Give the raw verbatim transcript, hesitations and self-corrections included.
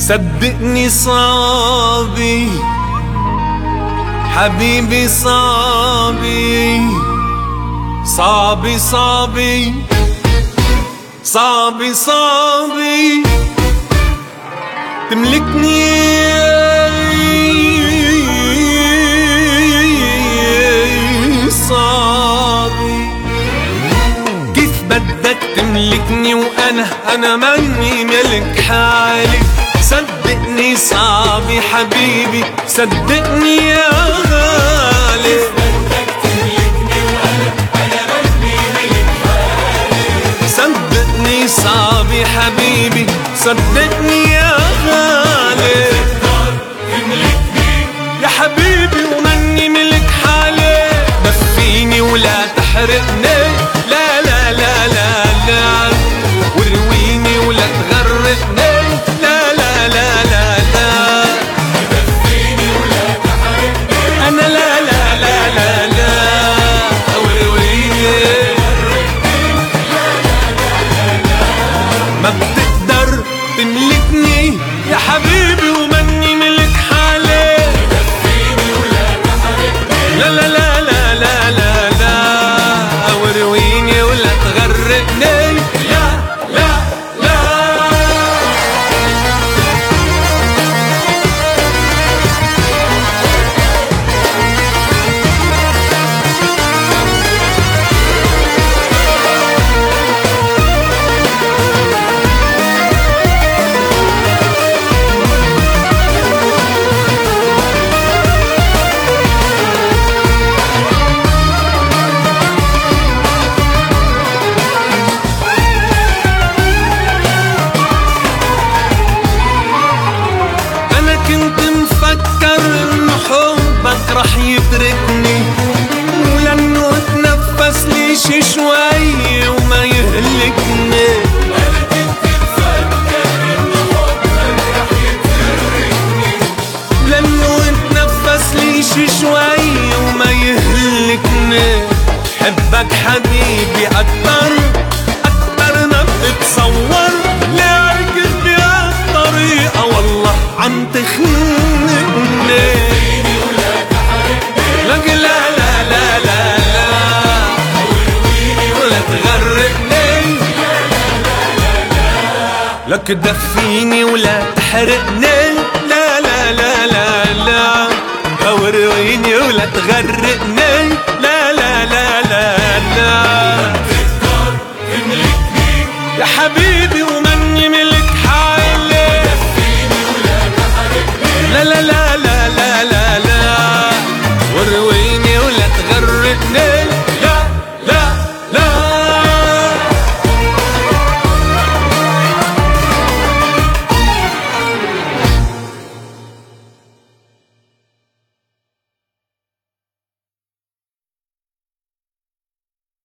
صدقني صعبي حبيبي، صعبي صعبي صعبي صعبي صعبي تملكني. صعبي كيف بدك تملكني وأنا أنا ماني ملك حالي؟ صدقني صعبي حبيبي، صدقني يا غالي. بدك تملكني وأنا أنا ماني ملك حالي. صدقني صعبي حبيبي، صدقني يا غالي. تقدر تملكني يا حبيبي وماني ملك حالي، دفيني ولا تحرقني، لا لا لا لا لا، ورويني ولا تغرقني، لا لا لا لا لا، دفيني ولا تحرقني، أنا لا لا لا لا لا، ورويني ما بتقدر تملكني يا حبيبي وماني ملك حالي. دفيني ولا تحرقني، لا لا لا لا لا لا لا، ورويني ولا تغرقني، لا لا لا. كنت مفكر انه حبك رح يتركني، ولانه اتنفس لي شي شوي وما يهلكني. أنا كنت مفكر إنه حبك رح يتركني، لانه اتنفس لي شي شوي وما يهلكني. حبك حبيبي اكتر اكتر ما بتتصور، لعرقت بهالطريقة والله عم تخنقني. دفيني ولا تحرقني، لك لا لا لا لا لا، ورويني ولا تغرقني، لك دفيني ولا تحرقني، لا لا لا لا لا، ورويني ولا تغرقني.